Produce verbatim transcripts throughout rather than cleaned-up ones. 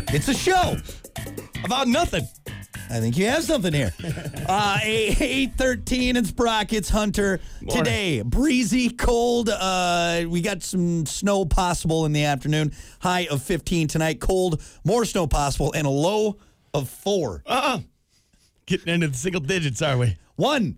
It's a show. About nothing. I think you have something here. Uh, eight thirteen, it's Brock, it's Hunter. Morning. Today, breezy, cold. Uh, we got some snow possible in the afternoon. High of fifteen tonight. Cold, more snow possible, and a low of four. Uh-uh. Getting into the single digits, are we? One.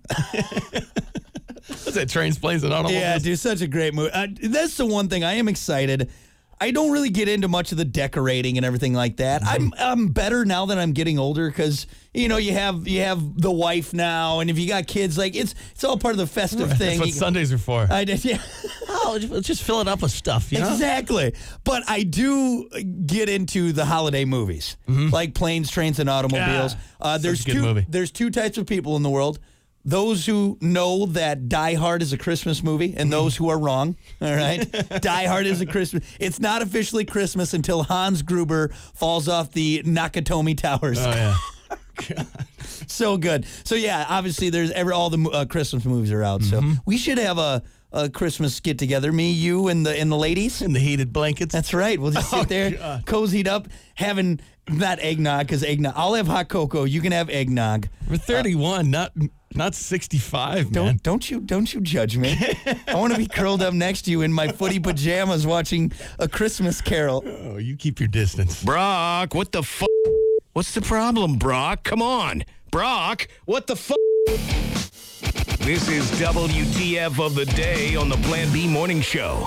What's that, Trains, Planes, and Automobiles? Yeah, dude, such a great movie. Uh, that's the one thing I am excited. I don't really get into much of the decorating and everything like that. I'm I'm better now that I'm getting older because you know you have you have the wife now, and if you got kids, like it's it's all part of the festive Right, thing. That's what You- Sundays are for. I did, yeah. Oh, let's just fill it up with stuff, you know? Exactly. But I do get into the holiday movies, like Planes, Trains, and Automobiles. Yeah, uh, such there's a good two. movie. There's two types of people in the world: those who know that Die Hard is a Christmas movie, and those who are wrong. All right, Die Hard is a Christmas. It's not officially Christmas until Hans Gruber falls off the Nakatomi Towers. Oh, yeah. So good. So yeah, obviously there's every all the uh, Christmas movies are out. So we should have a. A Christmas get together, me, you, and the and the ladies. In the heated blankets. That's right. We'll just sit Oh, there, God. cozied up, having not eggnog because eggnog. I'll have hot cocoa. You can have eggnog. We're thirty-one, not not sixty-five, Don't man. don't you don't you judge me. I want to be curled up next to you in my footy pajamas watching A Christmas Carol. Oh, you keep your distance. Brock, what the f? What's the problem, Brock? Come on. Brock, what the f? This is W T F of the day on the Plan B Morning Show.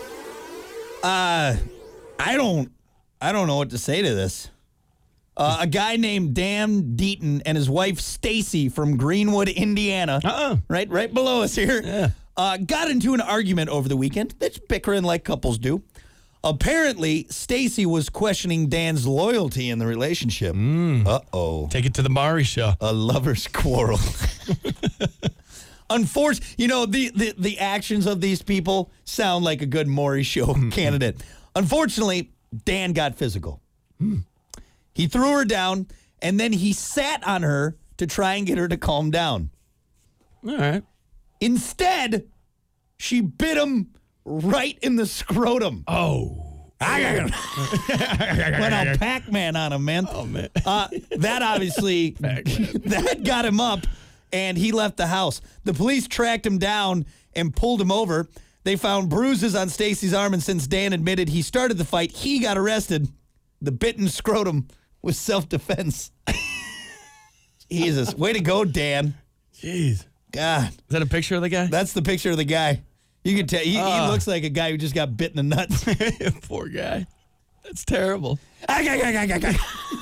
Uh, I don't I don't know what to say to this. Uh, a guy named Dan Deaton and his wife Stacy from Greenwood, Indiana, Uh-uh. right right below us here, Yeah. uh, got into an argument over the weekend. That's bickering like couples do. Apparently, Stacy was questioning Dan's loyalty in the relationship. Uh-oh. Take it to the Maury show. A lover's quarrel. Unfortunately, you know, the, the, the actions of these people sound like a good Maury show candidate. Unfortunately, Dan got physical. He threw her down, and then he sat on her to try and get her to calm down. All right. Instead, she bit him right in the scrotum. Oh. Went all Pac-Man on him, man. Oh, man. Uh, that obviously, that got him up, and he left the house. The police tracked him down and pulled him over. They found bruises on Stacy's arm, and since Dan admitted he started the fight, he got arrested. The bitten scrotum was self-defense. Jesus. Way to go, Dan. Jeez. God. Is that a picture of the guy? That's the picture of the guy. You can tell. He, Ah. he looks like a guy who just got bit in the nuts. Poor guy. That's terrible. Ah, gah, gah, gah, gah, gah.